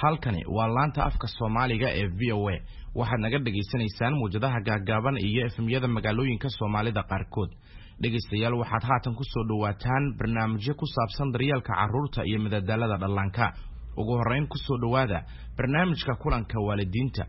halkani waa laanta afka Soomaaliga ee VOA waxaad naga dhageysanaysaan muujadaha gaagaaban iyo efemyada magaalooyinka Soomaalida qaarkood dhageystayaal waxaad haatan ku soo dhawaataan barnaamijyo ku saabsan daryeelka carruurta iyo madadaalada dhallaanka ugu horeyn ku soo dhawaada barnaamijka kulanka waalidiinta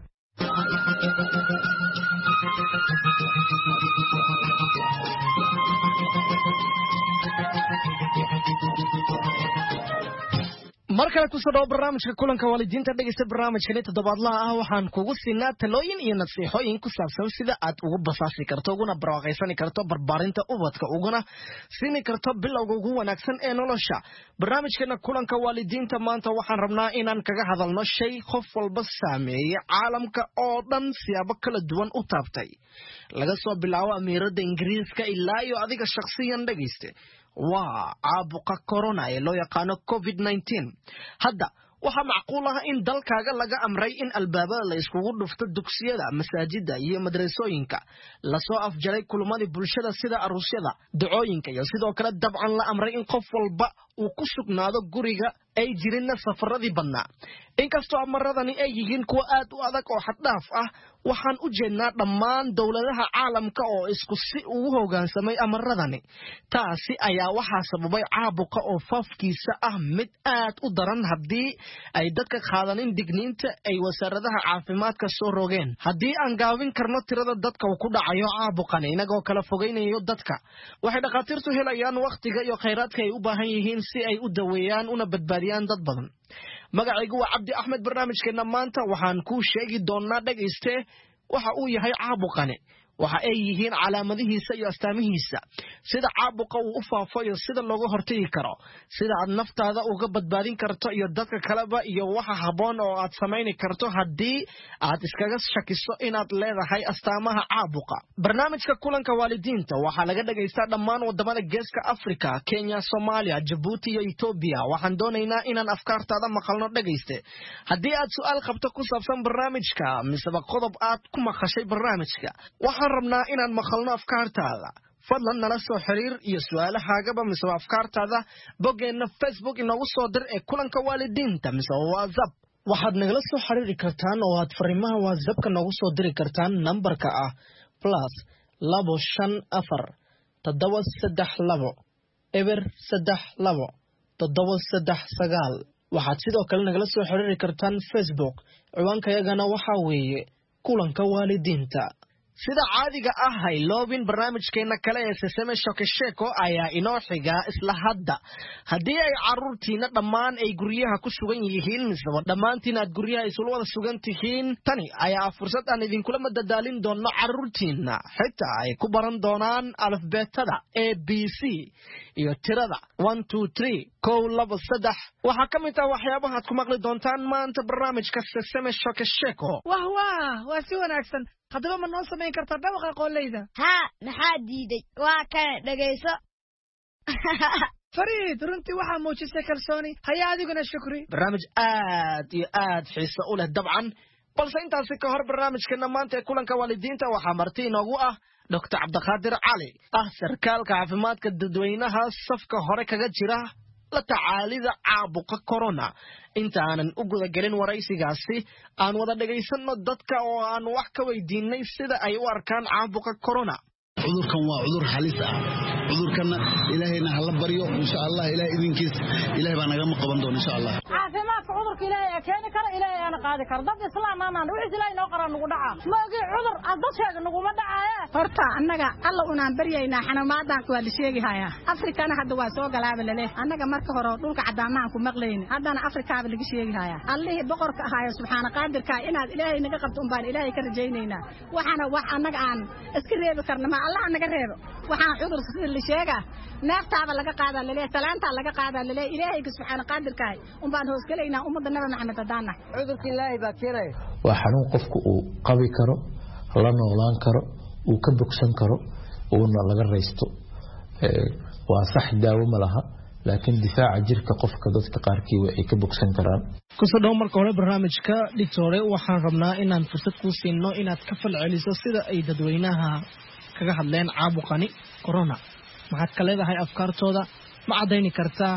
markale ku soo dhaw barnaamijka kulanka waalidiinta dhageysta barnaamijkan toddobaadlaha ah waxaan kugu siinaa talooyin iyo nasiixooyin ku saabsan sida aad ugu basaasi karto uguna barwaaqaysan karto barbaarinta ubadka uguna siin karto bilowga ugu wanaagsan ee nolosha barnaamijkana kulanka waalidiinta maanta waxaan rabnaa inaan kaga hadalno shay qof walba saameeyay caalamka oo dhan siyaabo kala duwan u taabtay laga soo bilaabo amiirada Ingiriiska ilaa iyo adiga shakhsiyan dhageyste waa caabuqa corona ee loo yaqaano COVID-19 hadda waxaa macquul ah in dalkaaga laga amray in albaabada la iskugu dhufto dugsiyada masaajida iyo madrasooyinka la soo afjaray kulmadii bulshada sida aruusyada ducooyinka iyo sidoo kale dabcan la amray in qof walba uu ku sugnaado guriga ay jirin safaradii badnaa inkastoo amaradani ay yihiin kuwa aad u adag oo xad dhaaf ah waxaan u jeednaa dhammaan dawladaha caalamka oo isku si ugu hoggaansamay amaradani taasi ayaa waxaa sababay caabuqa oo faafkiisa ah mid aad u daran haddii ay dadka qaadanin digniinta ay wasaaradaha caafimaadka soo rogeen haddii aan gaabin karno tirada dadka uu ku dhacayo caabuqani inagoo kala fogeynayo dadka waxay dhakhaatiirtu helayaan wakhtiga iyo khayraadka ay u baahan yihiin si ay u daweeyaan una badbaadiyaan dad badan magacaygu waa Cabdi Axmed barnaamijkeena maanta waxaan ku sheegi doonaa dhageyste waxa uu yahay caabuqani waxa ay yihiin calaamadihiisa iyo astaamihiisa sida caabuqa uu u faafo iyo sida looga hortagi karo sida aad naftaada uga badbaadin karto iyo dadka kaleba iyo waxa haboon oo aad sameyn karto haddii aad iskaga shakiso inaad leedahay astaamaha caabuqa barnaamijka kulanka waalidiinta waxaa laga dhageystaa dhammaan wadamada geeska Afrika Kenya Soomaaliya Djibouti iyo Ethiopia waxaan doonaynaa inaan afkaartaada maqalno dhageyste haddii aad su'aal qabto ku saabsan barnaamijka mise qodob aad ku maqashay barnaamijka waxaan rabnaa inaan maqalno afkaartaada fadlan nala soo xiriir iyo su'aalahaagaba mise afkaartaada boggeena Facebook inoogu soo dir ee kulanka waalidiinta mise WhatsApp waxaad nagala soo xiriiri kartaan oo aad fariimaha WhatsApp-ka noogu soo diri kartaan nambarka ah +254 732 739 waxaad sidoo kale nagala soo xiriiri kartaan Facebook ciwaankayagana waxaa weeye kulanka waalidiinta sida caadiga ah hay loobin barnaamijkeena kale ee Sesame Shokesheko ayaa inoo xiga isla hadda haddii ay carruurtiina dhammaan ay guryaha ku sugan yihiin misaba dhammaantiin aad guryaha isula wada sugan tihiin tani ayaa fursad aan idinkula madadaalin doono carruurtiina xitaa ay ku baran doonaan alifbeetada ABC iyo tirada 1 2 3 2 waxaa ka mid ah waxyaabaha aad ku maqli doontaan maanta barnaamijka Sesame Shokesheko waa si wanaagsan haddaba ma noo samayn kartaa dhawaqa qoolleyda haa maxaa diiday waa kana dhagayso fariid runtii waxaa muujisay kalsooni haya adiguna shukri barnaamij aad iyo aad xiiso u leh dabcan balse intaasi ka hor barnaamijkeena maanta ee kulanka waalidiinta waxaa marti inoogu ah Dr. Cabdiqaadir Cali sarkaalka caafimaadka dadweynaha safka hore kaga jira la tacaalida caabuqa corona inta aanan u guda gelin waraysigaasi aan wada dhageysano dadka oo aan wax ka weydiinay sida ay u arkaan caabuqa corona cudurkan waa cudur halis ah cudurkana ilaahayna hala baryo insha Allah ilaahay idinkiis ilaahay baa naga qaban doona insha Allah caafimaadka cudurka ilaahay keeni kara ilaahay aan qaadi karo dad islaam aan wixii ilaahay noo qaran nagu dhaca maagi cudur adasheega nagu ma dhacaya horta annaga alla unaan baryaynaa xanamaadan waa la sheegaya Afrikana hadda waa soo galaaba leh annaga marka hore dhulka cadaamahan ku maqlayna haddana Afrikaaba laga sheegaya Allah boqorka ahaayo subxaana qaadirka inaad ilaahay naga qabto baan ilaahay ka rajaynaynaa waxana wax annaga aan iska reebi karnaa Allah naga reebo waxaan cudur sida la sheega neeftaaba laga qaada leeyahay talaanta laga qaada leeyahay ilaahay subxaana qaadirka baan hoos galeynaa ummadda nabi maxamed hadana cudurka ilaahay baa keenay waa xanuun qofku uu qabi karo la noolaan karo uu ka bogsan karo oo laga reysto waa sax daawo ma laha laakiin difaaca jirka qofka dadka qaarkii way ka bogsan karaan ku soo dhaw marka hore barnaamijka dhigtore waxaan rabnaa inaan fursad ku siino inaad ka falceliso sida ay dadweynaha kaga hadleen caabuqani corona maxaad ka leedahay afkaartooda ma cadayni kartaa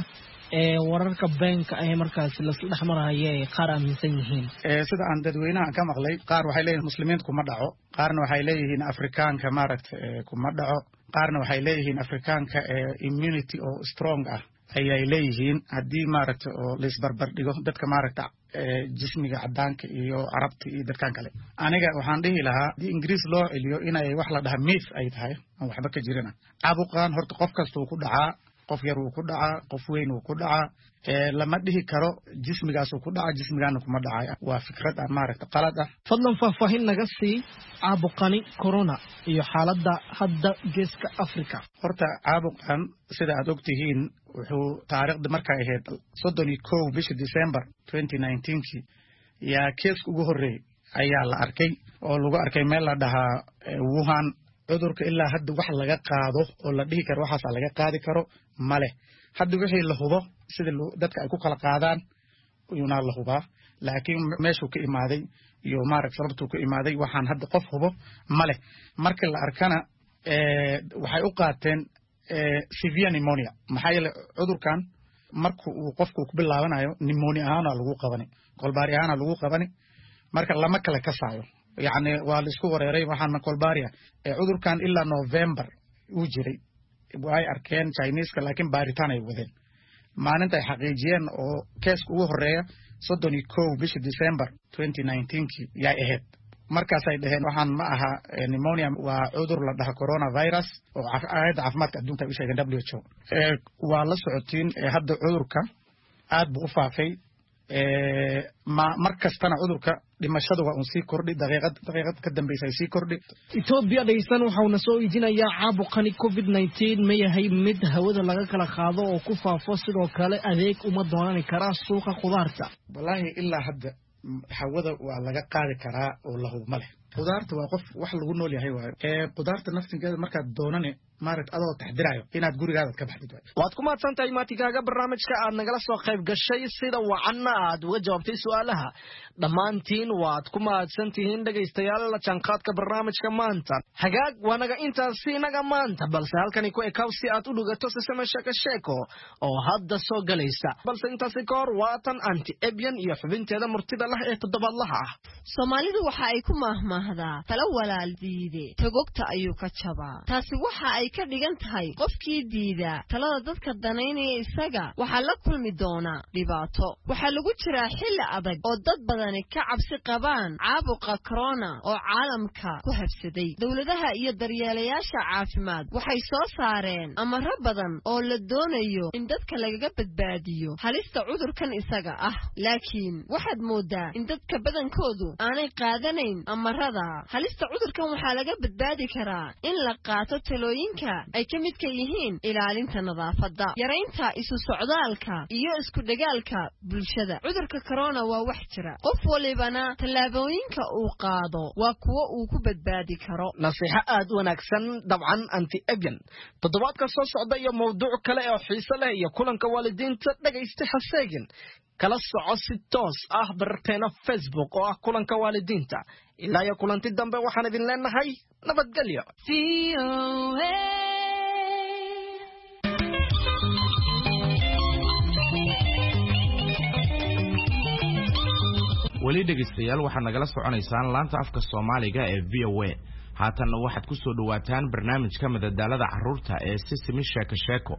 wararka beenka ah markaas la isdhex maraya ay qaar aaminsan yihiin sida aan dadweynaha ka maqlay qaar waxay leeyihiin muslimiintu kuma dhaco qaarna waxay leeyihiin afrikaanka maaragtay kuma dhaco qaarna waxay leeyihiin afrikaanka immunity oo strong ah ayay leeyihiin haddii maaragtay oo la isbarbar dhigo dadka maaragtay jismiga cadaanka iyo carabta iyo dadkan kale aniga waxaan dhihi lahaa haddii ingiriis loo celiyo inay wax la dhaha myth ay tahay aan waxba ka jirina caabuqan horta qof kasta uu ku dhacaa qof yar uu ku dhacaa qof weyn uu ku dhacaa lama dhihi karo jismigaas uu ku dhacaa jismigaana kuma dhacay waa fikrad aan maaragtay qalad ah fadlan faahfaahin naga sii caabuqani corona iyo xaaladda hadda geeska Afrika horta caabuqan sida aad ogtihiin wuxuu taariikhda markay ahayd 31 bisha December 2019 yaa kees ugu horeeyay ayaa la arkay oo lagu arkay meel la dhahaa Wuhan cudurka ilaa hadda wax laga qaado oo la dhihi karo waxaas laga qaadi karo male hadda wixii la hubo sida dadka ay ku kala qaadaan uyuna la hubaa laakiin meeshuu ka imaaday iyo maarag sababtuu ka imaaday waxaan hadda qof hubo male marka la arkana waxay u qaateen severe pneumonia maxaa yeelay cudurkan markuu uu qofku ku bilaabanayo pneumonia ahaan lagu qabani kolbaari ahaan lagu qabani marka lama kala kasaayo يعني والسكو وريري وحنا كولباريا عذر كان إلا نوفمبر وجري وهاي أركان تشاينيز لكن باريتانا يوذين ما أنت حقيقيا أو كيس وهرية صدني كو بيش ديسمبر 2019 يا إهد مركز سيدهن وحن معها نيمونيا وعذر لدها كورونا فيروس وعيد عفمات قدوم تبيش يجن WHO والله سعودين هذا عذر كا عاد بوفافي ما مركز تنا عذر كا dhimashadu waa sii kordhi daqiiqad ka dambeysay sii kordhi Ethiopia dhaysan waxa soo iijinaya caabuqani COVID-19 ma yahay mid hawada laga kala qaado oo ku faafo sidoo kale adeeg uma doonani kara suuqa qudaarta wallahi ilaa hadda hawada waa laga qaadi karaa oo la hubma leh qudaarta waa qof wax lagu nool yahay waayo qudaarta naftigeeda marka doonane maarad adoo taxdiraayo inaad gurigaada ka baxdid waad ku maadsantahay maatigaaga barnaamijka aad nagala soo qayb gashay sida wacanna aad uga jawaabtay su'aalaha dhammaantiin waad ku maadsantihiin dhagaystayaal la jaanqaadka barnaamijka maanta hagaag waanaga intaasi inaga maanta balse halkani ku ekaw si aad u dhugato sisama sheeko oo hadda soo galaysa balse intaasi ka hor waatan anti ebyan iyo xubinteeda murtida lah ee toddobaadlaha ah Soomaalidu waxa ay ku mahmahdaa tala walaal diide tagogta ayuu ka jabaa taasi waxa ay ka dhigan tahay qofkii diida talada dadka danaynaya isaga waxa la kulmi doona dhibaato waxa lagu jiraa xilli adag oo dad badan ka cabsi qabaan caabuqa corona oo caalamka ku habsaday dawladaha iyo daryeelayaasha caafimaad waxay soo saareen amaro badan oo la doonayo in dadka laga badbaadiyo halista cudurkan isaga ah laakiin waxaad moodaa in dadka badankoodu aanay qaadanayn amarada halista cudurkan waxa laga badbaadi karaa in la qaato talooyinka ay ka mid ka yihiin ilaalinta nadaafadda yareynta isu socdaalka iyo isku dhagaalka bulshada cudurka corona waa wax jira qof walibana talaabooyinka uu qaado waa kuwa uu ku badbaadi karo nasiixa aad wanaagsan dabcan anti ebyan toddobaadka soo socda iyo mowduuc kale oo xiiso leh iyo kulanka waalidiinta dhagaysta xaseegin kala soco si toos ah barteena Facebook oo ah kulanka waalidiinta ilaa iyo kulanti dambe waxaan idin leenahay nabadgelyo weli dhegeystayaal waxaad nagala soconaysaan laanta afka Soomaaliga ee VOA haatanna waxaad ku soo dhawaataan barnaamijka madadaalada carruurta ee Sisimi Sheeko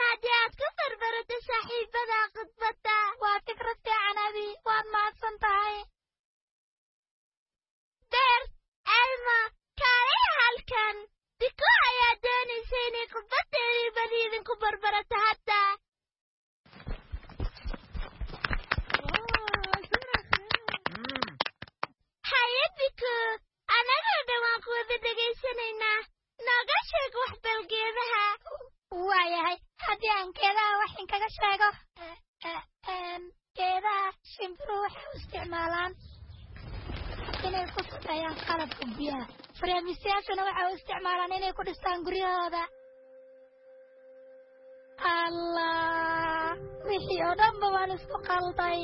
waa fikrad fiican abi waad mahadsan tahay kaaga sheego geedaha shimbiruhu waxay u isticmaalaan inay ku sameeyaan qalabka guryaha faryaamiisayaashuna waxay u isticmaalaan inay ku dhistaan guryahooda allah wixii oo dhanba waan isku qalday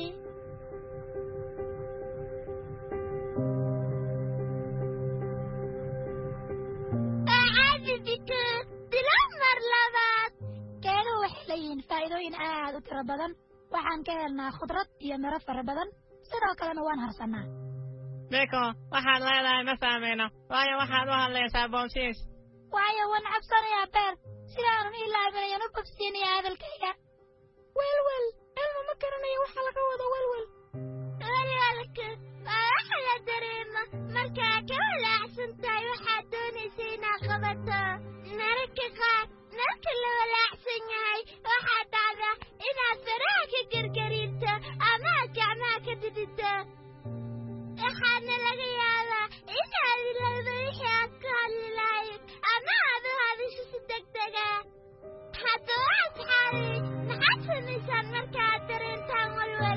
dilamar labaad geeduhu waxay leeyihiin faa'iidooyin aad u tiro badan waxaan ka helnaa khudrad iyo miro fara badan sidoo kalena waan harsanaa biko waxaad leedahay ma fahmayno waayo waxaad u hadlaysaa boobsiis waayo waan cabsanayaa beer sidaanan ilaabinayan u bobsiinaya hadalkayga welwel elma ma garanayo waxa laga wado welwel walaalka waa waxa la dareema markaa ka walaacsan tahay waxaad doonaysa inaad qabato mararka qaar marka la walaacsan yahay waxaad dhacda inaad faraha ka gargariirto ama aad gacmaha ka didito waxaana laga yaabaa inaad ilowdo wixii aad ku hadli lahayd ama aad u hadisho si degdega haddaba asxaabi maxaad samaysaan marka aad dareentaan walwal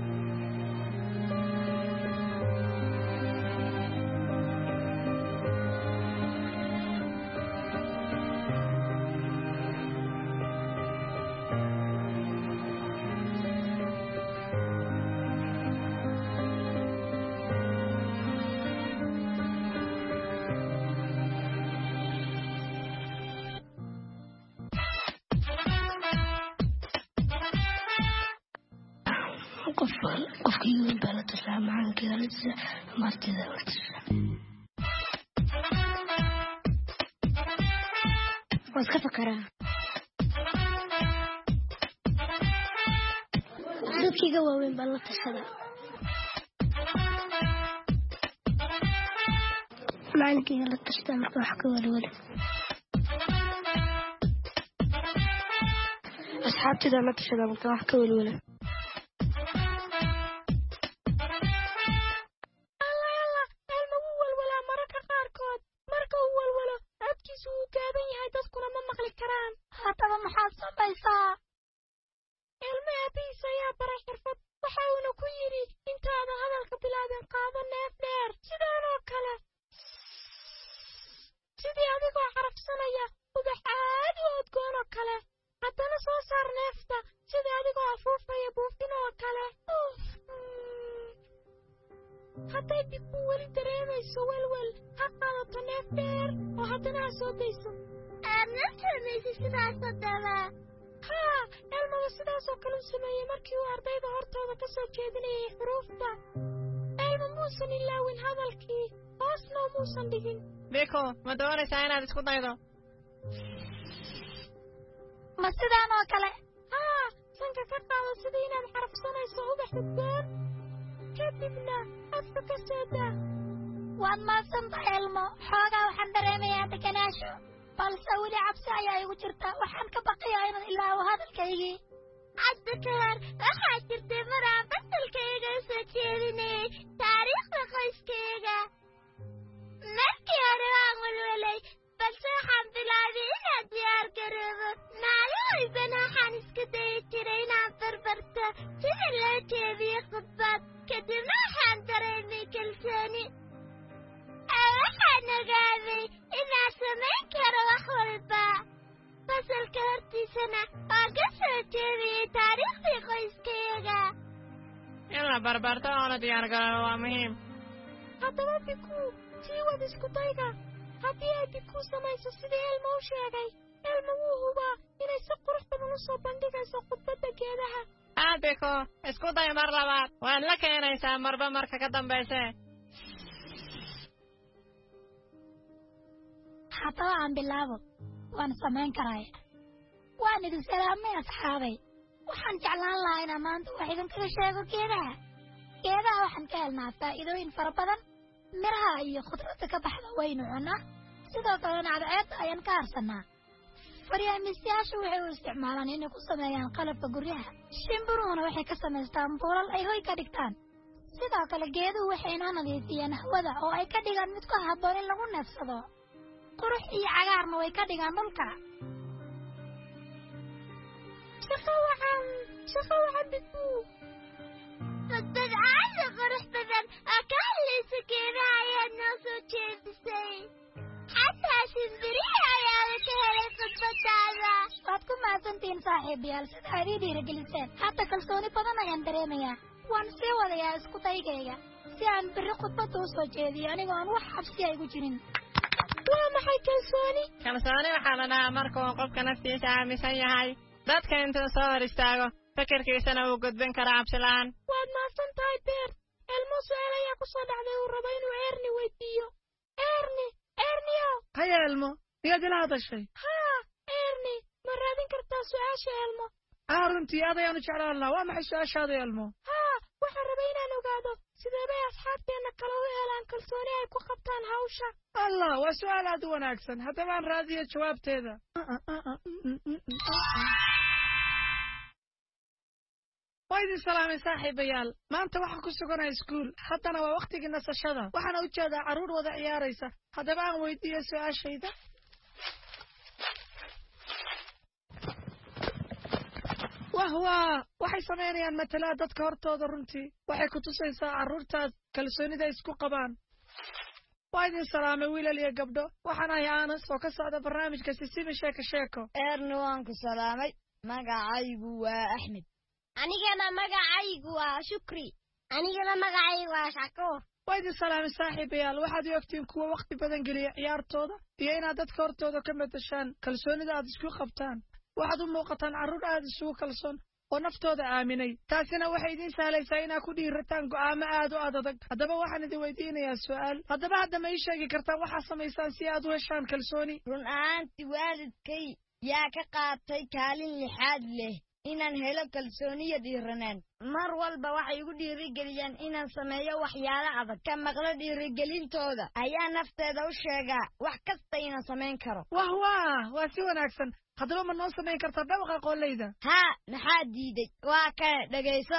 qofkii baa la tusaa macaankeeda la tusaa martida la tusaa waan iska fakaraa dadkiiga waaweyn baa la tashadaa macankeyga la tashtaa marka wax ka walwala asxaabtida la tashadaa marka wax ka walwala hadday biku weli dareemayso welwel ha qaadato neef dheer oo haddana ha soo dayso aadna samaysa sidaasoo daba haa elmaba sidaasoo kale u sameeyey markii uu ardayda hortooda ka soo jeedinayay xuruufta elma muusan ilaawin hadalkii hoosnoo muusan dhigin biko ma doonaysaa inaad isku daydo ma sidaan oo kale haa sanka ka qaado sidii inaad xarafsanayso ubax udgoon kadibna afka ka soo daa waad maadsantahay elmo xoogaa waxaan dareemayaa deganaasho balse weli cabsi ayaa igu jirta waxaan ka baqayaa inaan ilaawo hadalkaygii hadda ka hor waxaa jirtay maraan basalkayga u soo jeedinayay taariikhda qoyskayga markii hore waan welwelay balse waxaan bilaabay inaan diyaar garoobo maalin walbana waxaan isku dayi jiray inaan barbarto sida loo jeediyo khudbad kadibna waxaan dareemay kalsooni waxaan ogaaday inaan samayn karo wax walba fasalka hortiisana waan ka soo jeediyey taariikhdii qoyskayga in la barbarto oo la diyaar garoobo waa muhiim haddaba bikuu sii wad isku dayga haddii ay bikuu samayso sidii elma u sheegay elma wuu hubaa inay si qurux badan u soo bandhigayso khudbadda geedaha biko isku day mar labaad waad la keenaysaa marba marka ka dambayse haddaba aan bilaabo waan samayn karaya waan idin salaamay asxaabay waxaan jeclaan lahaa inaan maanta wax idinkaga sheego geedaha waxaan ka helnaa faa'iidooyin fara badan miraha iyo khudradda ka baxda waynu cunnaa sidoo kalena cadceedda ayaan ka harsannaa faryaamiisyaashu waxay u isticmaalaan inay ku sameeyaan qalabka guryaha shimbiruhuna waxay ka samaystaan buulal ay hoy ka dhigtaan sidoo kale geeduhu waxay inoo nadiifiyaan hawada oo ay ka dhigaan mid ku habboon in lagu neefsado qurux iyo cagaarna way ka dhigaan dhulka shaqo wacan bikuu dad aada qurux badan oo ka hadlaysa geedaha ayaad noo soo jeedisay xataa shimbirihi ayaaba ka helay khudbadaada waad ku mahadsantihiin saaxiibayaal sida aad ii dhiirigeliseen hadda kalsooni badan ayaan dareemayaa waan sii wadayaa isku daygayga si aan berri khudbadda u soo jeediyo anigoo aan wax xabsi ay gu jirin waa maxay kalsooni waxaa la dhahaa markuu qofka naftiisa aaminsan yahay dadka intuu soo hor istaago fikirkiisana uu gudbin karo cabsilaan waad mahadsan tahay beer elmo su-aal ayaa ku soo dhacday uu rabo inuu eerni weydiiyo eerniyo haya elmo miyaad ila hadashay haa eerni ma raadin kartaa su-aasha elmo runtii aad ayaanu jeclaan lahaa waa maxay su-aashaada elmo haa waxaan rabay inaan ogaado sidee bay asxaabteenna kale u helaan kalsooni ay ku qabtaan hawsha allah waa su-aal aad u wanaagsan haddaba aan raadiyo jawaabteeda waa idin salaamay saaxiibayaal maanta waxaan ku suganaa iskuul haddana waa wakhtigii nasashada waxaana u jeedaa carruur wada ciyaaraysa haddaba aan weydiiyo su-aashayda waxay samaynayaan matalaa dadka hortooda runtii waxay ku tusaysaa carruurtaas kalsoonida isku qabaan waa idin salaamay wiilal iyo gabdho waxaan ahay aanas oo ka socda barnaamijka sisiba sheeko eerni waan ku salaamay magacaygu waa axmed anigana magacaygu waa shukri anigana magacaygu waa shakuur waa idin salaamay saaxiibayaal waxaad i ogtiin kuwa wakhti badan geliya ciyaartooda iyo inaad dadka hortooda ka madashaan kalsoonida aad isku qabtaan waxaad u muuqataan carruur aad isugu kalsoon oo naftooda aaminay taasina waxay idiin sahlaysaa inaad ku dhiirataan go'aamo aad u adag haddaba waxaan idin weydiinayaa su'aal haddaba hadda ma ii sheegi kartaan waxaad samaysaan si aad u heshaan kalsooni run ahaantii waalidkay yaa ka qaatay kaalin lixaad leh inaan helo kalsooniya dhiiranaan mar walba waxay igu dhiirigeliyaan inaan sameeyo waxyaalo adag ka maqlo dhiirigelintooda ayaa nafteeda u sheegaa wax kasta inaan samayn karo waa si wanaagsan haddaba ma noo samayn kartaa dhawaqa qoollayda haa maxaa diiday waa kana dhegayso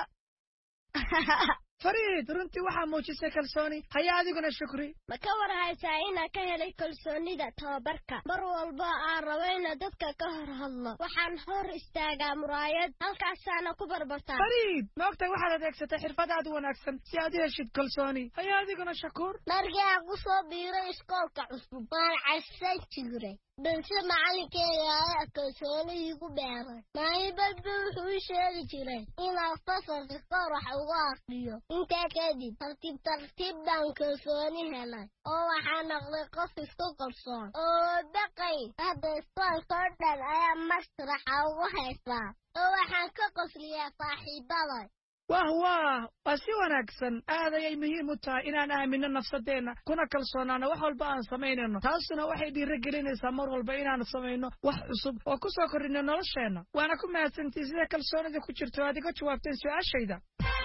fariid runtii waxaa muujisay kalsooni haya adiguna shukri ma ka war haysaa inaan ka helay kalsoonida tababarka mar walba aan rabo inaan dadka ka hor hadlo waxaan hor istaagaa muraayad halkaasaana ku barbartaa fariid ma ogtahay waxaad adeegsatay xirfad aad u wanaagsan si aad u heshid kalsooni haya adiguna shakuur markii aan ku soo biiray iskoolka cusub waan cabsan jiray balse macalinkeega ayaa kalsooni igu beeray maalinbadba wuxuu ii sheegi jiray inaan fasalka kor wax ugu aqriyo intaa kadib tartiib baan kalsooni helay oo waxaa noqday qof isku kalsoon oo baqayn hadda iskoolkoo dhan ayaa masraxa ugu haystaa oo waxaan ka qosliyaa saaxiibaday waa si wanaagsan aad ayay muhiim u tahay inaan aamino nafsadeenna kuna kalsoonaano wax walba aan samaynayno taasuna waxay dhiirigelinaysaa mar walba inaan samayno wax cusub oo ku soo korrino nolosheenna waana ku mahadsantii sida kalsoonida ku jirto aad iga jawaabteen su-aashayda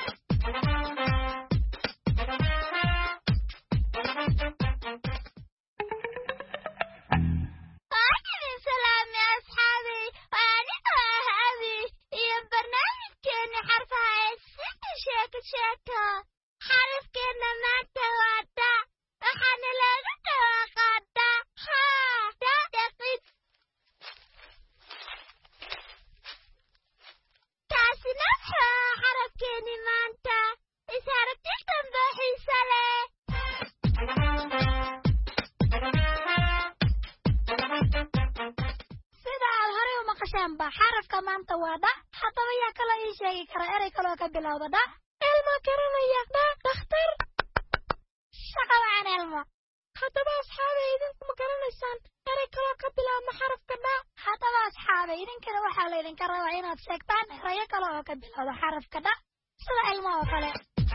xarafkeena maanta waa da waxaana laga dhawaaqaa da dhaqid taasina waa xarafkeeni maanta is aragti dambe xiisa leh sida aad horey u maqasheenba xarafka maanta waa dha haddaba yaa kaloo ii sheegi kara erey kaloo ka bilowda dha elmo garanaya dhakhtar shaqa wacan elmo haddaba asxaabe idinku ma garanaysaan erey kaloo ka bilaabma xarafka dha haddaba asxaabe idinkana waxaa laydinka rabaa inaad sheegtaan erayo kale oo ka bilowda xarafka dha sida elmo oo kale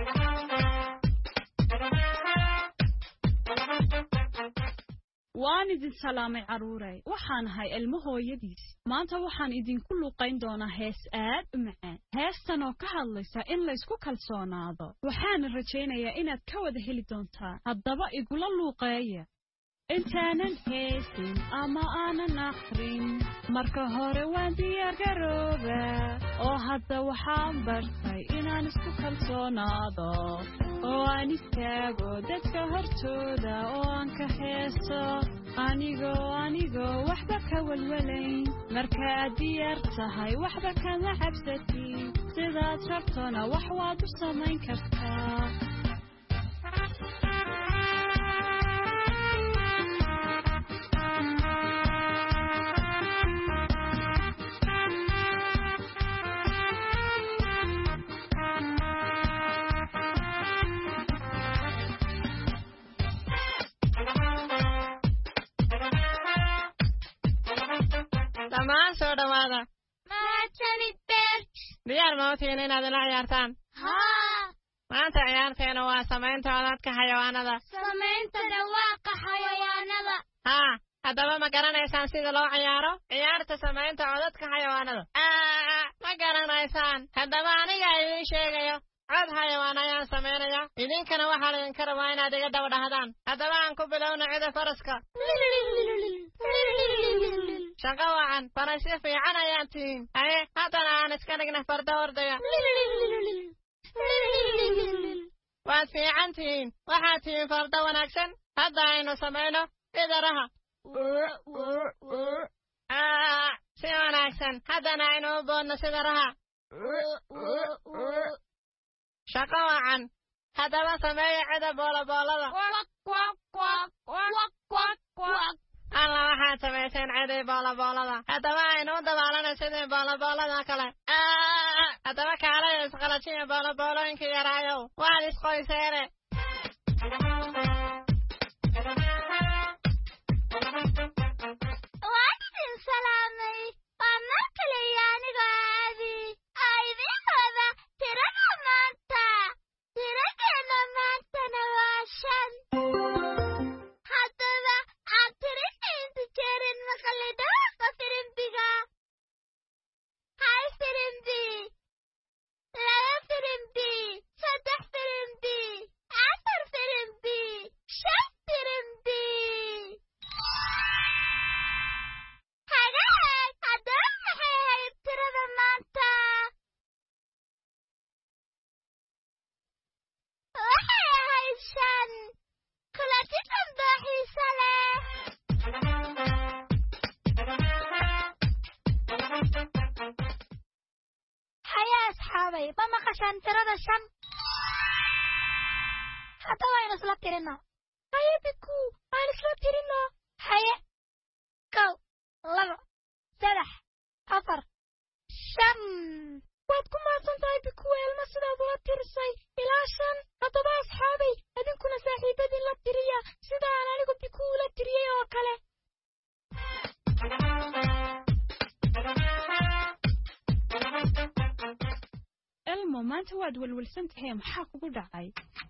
waan idin salaamay carruuray waxaan ahay ilmo hooyadiis maanta waxaan idinku luuqayn doonaa hees aad u macaan heestan oo ka hadlaysa in laysku kalsoonaado waxaana rajaynayaa inaad ka wada heli doontaan haddaba igula luuqeeya intaanan heesin ama aanan akhrin marka hore waan diyaargaroobaa oo hadda waxaan bartay inaan isku kalsoonaado oo aan istaago dadka hortooda oo aan ka heeso anigoo waxba ka walwalayn markaad diyaar tahay waxba kama cabsatiin sidaad rabtona wax waad u samayn kartaa dhammaan soo dhawaada mahadsanid beert diyaar ma u tihiin inaad ila ciyaartaan haa maanta ciyaarteena waa samaynta codadka xayawaanada samaynta dhawaaqa xayawaanada haa haddaba ma garanaysaan sida loo ciyaaro ciyaarta samaynta codadka xayawaanada ma garanaysaan haddaba aniga idiin sheegayo cod xayawaan ayaan samaynaya idinkana waxaa laydinka rabaa inaad iga daba dhahdaan haddaba aan ku bilowna cida faraska shaqo wacan farasyo fiican ayaan tihiin haye haddana aan iska dhigna farda ordaya waad fiican tihiin waxaad tihiin farda wanaagsan hadda aynu samayno idaraha si wanaagsan haddana aynu u boodno sida raha shaqo wacan haddaba sameeya cida booloboolada alla waxaad samayseen cidii booloboolada haddaba aynu u dabaalana sidii booloboolada kale haddaba kaalaya isqalajiya booloboolooyinka yaraayow waad isqoyseene waan idin salaamay waa mar kale iyo anigoo caadi idiin wada tirada maanta tiradeena maantana waa 5 haddaba aan tirada inta jeerin maqli dhawaaqa firimbiga hal firimbi 2 firimbi 3 firimbi 4 firimbi 5 firimbi hagaag haddaba maxay ahayd tirada maanta waxay ahayd 5 kulanti dambe xiise leh haya asxaabay ma maqashaan tirada 5 haddaba aynu isla tirino haye biku aan isla tirino haye 1 2 3 4 5 waad ku mahadsan tahay biku elma sidaad ula tirisay ilaa 5 haddaba asxaabay idinkuna saaxiibadiin la tiriya sida aan anigu biku ula tiriyey oo kale elmo maanta waad welwelsan tahay maxaa kugu dhacay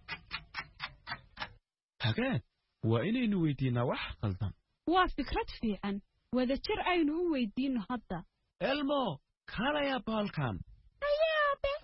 hagaag waa inaynu weydiinaa wax qaldan waa fikrad fiican wadajir aynu u weydiino hadda elmo kaalaya baalkan hayaabe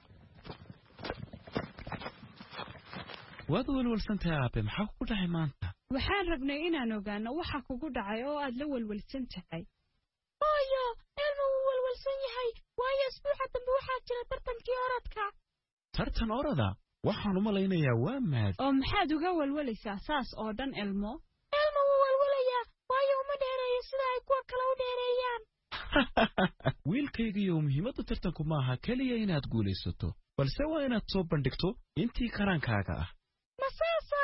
waad welwelsan tahay aabe maxaa kugu dhacay maanta waxaan rabnay inaan ogaano waxa kugu dhacay oo aad la welwelsan tahay hooyo elmo wuu welwelsan yahay waayo isbuuca dambe waxaa jira tartankii orodka tartan orada waxaan u malaynayaa waa maad oo maxaad uga welwelaysaa saas oo dhan elmo wuu welwelayaa waayo uma dheereeyo sida ay kuwa kale u dheereeyaan wiilkaygiiyo muhiimadda tartanku maaha keliya inaad guulaysato balse waa inaad soo bandhigto intii karaankaaga ah masaasa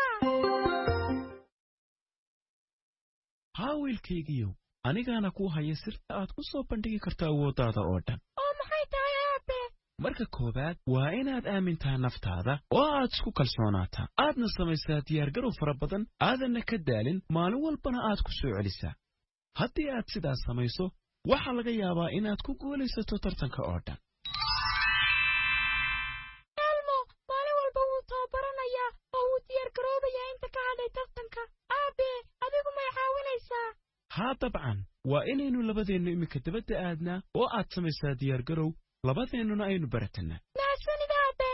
haa wiilkaygiiyow anigaana kuu haya sirta aad ku soo bandhigi karto awooddaada oo dhan oo maxay tahay aabe marka koowaad waa inaad aamintaa naftaada oo aad isku kalsoonaataa aadna samaysaa diyaargarow fara badan aadanna ka daalin maalin walbana aad ku soo celisaa haddii aad sidaas samayso waxaa laga yaabaa inaad ku guulaysato tartanka oo dhan elmo maalin walba wuu tababaranayaa oo wuu diyaargaroobayaa inta ka hadhay tartanka aabe adigu may caawinaysaa haa dabcan waa inaynu labadeennu iminka dabadda aadnaa oo aad samaysaa diyaargarow labadeennuna aynu baratannaa mahadsanid aabe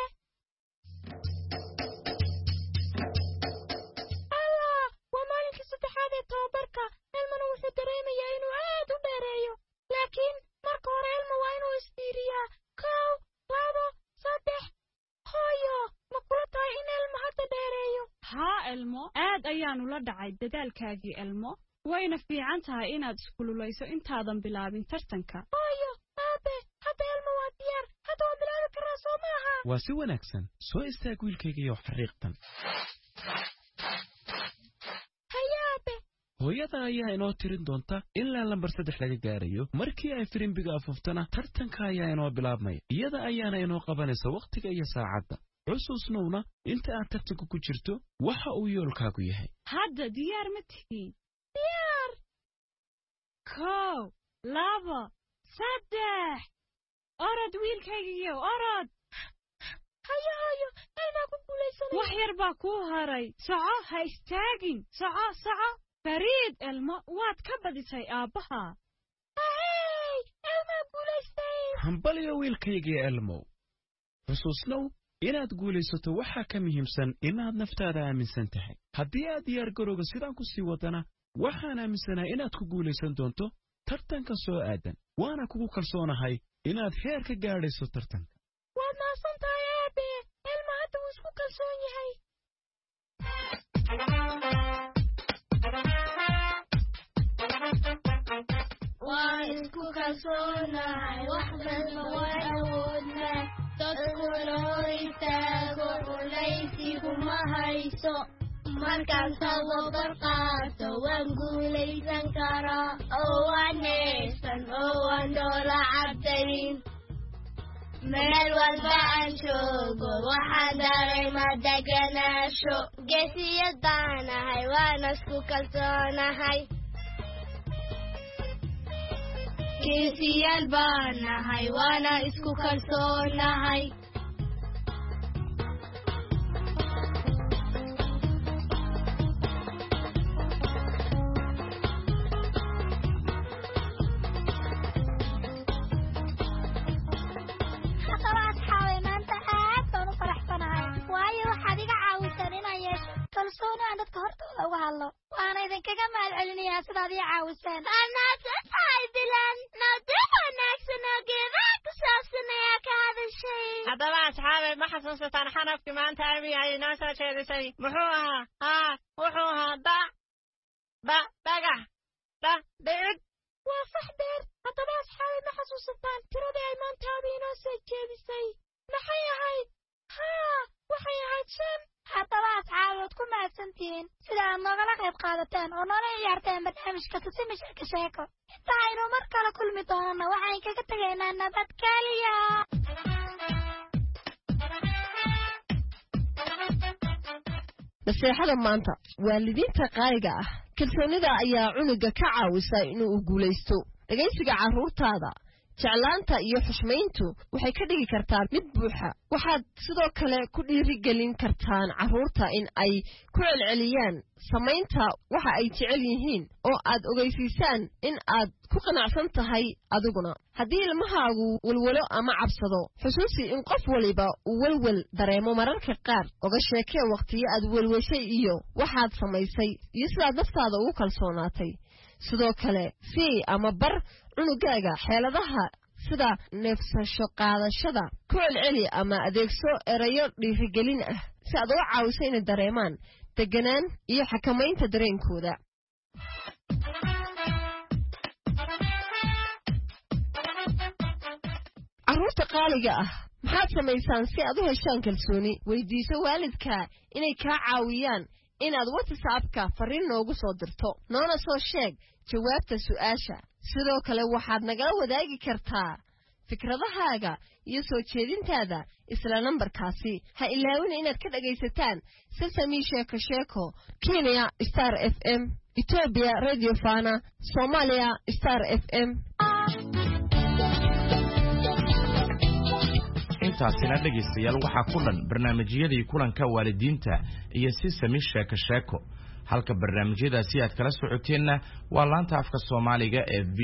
allah waa maalinkii 3aad ee tababarka elmona wuxuu dareemayaa inuu aad u dheereeyo laakiin marka hore elmo waa inuu isfiiriyaa 1 2 3 hooyo ma kula tahay in elmo hadda dheereeyo haa elmo aad ayaanu la dhacay dadaalkaagii elmo wayna fiican tahay inaad iskululayso intaadan bilaabin tartanka. Hooyo, aabe, hadda ilmo waa diyaar. Hadda waan bilaabi karaa soo maaha. waa si wanaagsan soo istaag wiilkayga iyo xariiqtan. Hayaabe. hooyada ayaa inoo tirin doonta ilaa lambar 3 laga gaarayo. markii ay firimbiga afuuftana tartanka ayaa inoo bilaabmaya. iyada ayaana inoo qabanaysa waqtiga iyo saacadda. xusuusnowna inta aad tartanka ku jirto waxa uu yoolkaagu yahay. hadda diyaar ma tihiin? Diyaar. 1 2 3 orod wiilkaygiiyo orod. hayo ayna ku guulaysanay. wax yar baa ku haray. soco ha istaagin. soco fariid ilmo waad ka badisay aabbaha. hey ilmo guulaystay. hambaliyo wiilkaygiiyo ilmow. xusuusnow inaad guulaysato waxaa ka muhiimsan inaad naftaada aaminsan tahay. haddii aad diyaar garowga sidaan ku sii wadana waxaan aaminsanahay inaad ku guulaysan doonto tartanka soo aadan. waana kugu kalsoonahay inaad heer ka gaadhayso tartanka. waad maasan tahay aabe. ilmo hadda wuu isku kalsoon yahay. waan isku kalsoonahay wax walba waan awoodnaa. dadkuna hor istaago culaysiguma hayso. markaan tababar qaato waan guulaysan karaa. oo waan neefsan oo waan dhoola cabdayn. meel walba aan joogo waxaan dareemaa deganaasho. geesiyad baanahay waana isku kalsoonahay. geesiyaal baanahay waana isku kalsoonahay. haddaba asxaabay maanta aad baan u faraxsanahay. waayo waxaad iga caawisaan inaan yeesho kalsooni aan dadka hortooda uga hadlo. waana idinkaga mahad celinayaa sidaad ii caawisaan. anaasasahay bilan nabdin wanaagsan oo geedaha ku saabsan ayaa ka hadashay. haddaba asxaabay ma xasuusataan xanafkii maanta abi ay inoo soo jeedisay muxuu ahaa? wuxuu ahaa dhagax dhicid. waa sax beer. haddaba asxaabay ma xasuusataan tiradii ay maanta abi inoo soo jeedisay maxay ahayd? waxay ahayd 5. haddaba asxaabay waad ku mahadsantihiin sida aad noogala qayb qaadateen oo noola ciyaarteen barnaamijka Sisimi Sheeko Sheeko. inta aynu mar kale kulmi doonana waxaan kaga tegaynaa nabadgelyo. naseexada maanta waalidiinta qaaliga ah kalsoonida ayaa cunuga ka caawisa inuu guulaysto. dhagaysiga carruurtaada jeclaanta iyo xushmayntu waxay ka dhigi kartaa mid buuxa. waxaad sidoo kale ku dhiirigelin kartaan carruurta in ay ku celceliyaan samaynta waxa ay jecel yihiin oo aad ogeysiisaan in aad ku qanacsan tahay adiguna. haddii ilmahaagu walwalo ama cabsado xusuusi in qof waliba uu walwal dareemo mararka qaar. oga sheekee waqtiyo aad walwashay iyo waxaad samaysay iyo sidaad naftaada ugu kalsoonaatay. sidoo kale sii ama bar cunugaaga xeeladaha sida neefsasho qaadashada. ku celceli ama adeegso erayo dhiirigelin ah si aad uga caawiso inay dareemaan deganaan iyo xakamaynta dareenkooda. carruurta qaaliga ah maxaad samaysaan si aad u heshaan kalsooni? weydiiso waalidka inay kaa caawiyaan inaad WhatsApp-ka fariin noogu soo dirto. noona soo sheeg jawaabta su'aasha. sidoo kale waxaad nagala wadaagi kartaa fikradahaaga iyo soo jeedintaada isla nambarkaasi. ha ilaawina inaad ka dhagaysataan Sisimi Sheeko Sheeko, Kenya Star FM, Ethiopia Radio Fana, Somalia Star FM. intaasina dhegaystayaal waxaa ku dhan barnaamijyadii kulanka waalidiinta iyo Sisimi Sheeko Sheeko. halka barnaamijyadaasi aad kala socoteenna waa laanta afka Soomaaliga ee